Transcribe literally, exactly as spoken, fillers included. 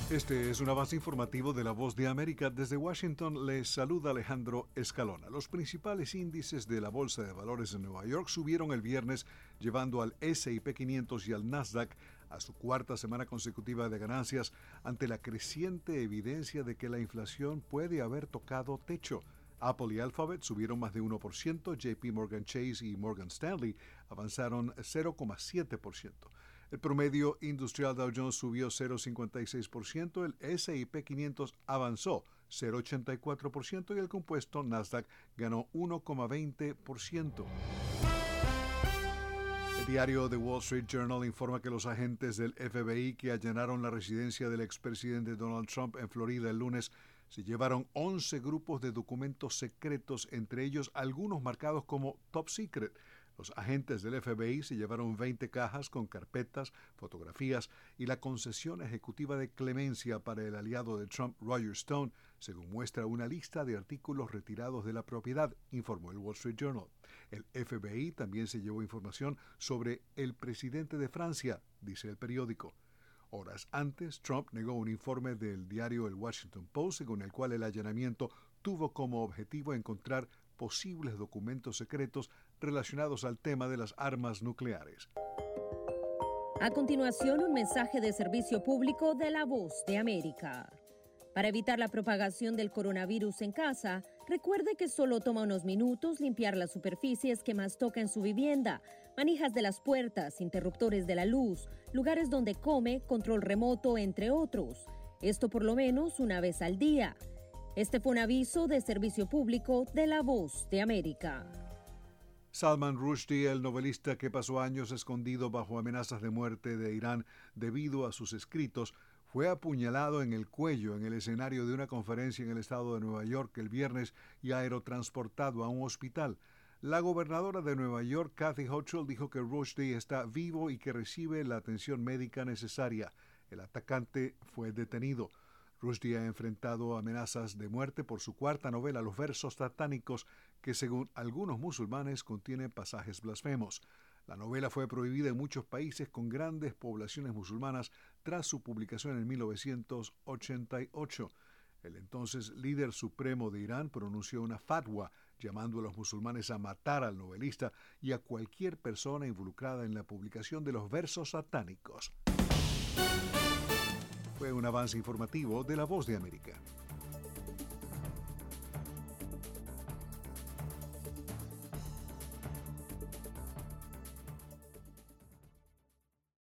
Este es un avance informativo de La Voz de América. Desde Washington les saluda Alejandro Escalona. Los principales índices de la Bolsa de Valores de Nueva York subieron el viernes, llevando al ese y pe quinientos y al Nasdaq a su cuarta semana consecutiva de ganancias ante la creciente evidencia de que la inflación puede haber tocado techo. Apple y Alphabet subieron más de uno por ciento, J P Morgan Chase y Morgan Stanley avanzaron cero coma siete por ciento. El promedio industrial Dow Jones subió cero coma cincuenta y seis por ciento, el ese y pe quinientos avanzó cero coma ochenta y cuatro por ciento y el compuesto Nasdaq ganó uno coma veinte por ciento. El diario The Wall Street Journal informa que los agentes del efe be i que allanaron la residencia del expresidente Donald Trump en Florida el lunes se llevaron once grupos de documentos secretos, entre ellos algunos marcados como Top Secret. Los agentes del efe be i se llevaron veinte cajas con carpetas, fotografías y la concesión ejecutiva de clemencia para el aliado de Trump, Roger Stone, según muestra una lista de artículos retirados de la propiedad, informó el Wall Street Journal. El efe be i también se llevó información sobre el presidente de Francia, dice el periódico. Horas antes, Trump negó un informe del diario El Washington Post, según el cual el allanamiento tuvo como objetivo encontrar posibles documentos secretos relacionados al tema de las armas nucleares. A continuación, un mensaje de servicio público de La Voz de América. Para evitar la propagación del coronavirus en casa, recuerde que solo toma unos minutos limpiar las superficies que más toca en su vivienda, manijas de las puertas, interruptores de la luz, lugares donde come, control remoto, entre otros. Esto por lo menos una vez al día. Este fue un aviso de servicio público de La Voz de América. Salman Rushdie, el novelista que pasó años escondido bajo amenazas de muerte de Irán debido a sus escritos, fue apuñalado en el cuello en el escenario de una conferencia en el estado de Nueva York el viernes y aerotransportado a un hospital. La gobernadora de Nueva York, Kathy Hochul, dijo que Rushdie está vivo y que recibe la atención médica necesaria. El atacante fue detenido. Rushdie ha enfrentado amenazas de muerte por su cuarta novela, Los versos satánicos, que según algunos musulmanes contiene pasajes blasfemos. La novela fue prohibida en muchos países con grandes poblaciones musulmanas tras su publicación en mil novecientos ochenta y ocho. El entonces líder supremo de Irán pronunció una fatwa llamando a los musulmanes a matar al novelista y a cualquier persona involucrada en la publicación de los versos satánicos. Fue un avance informativo de La Voz de América.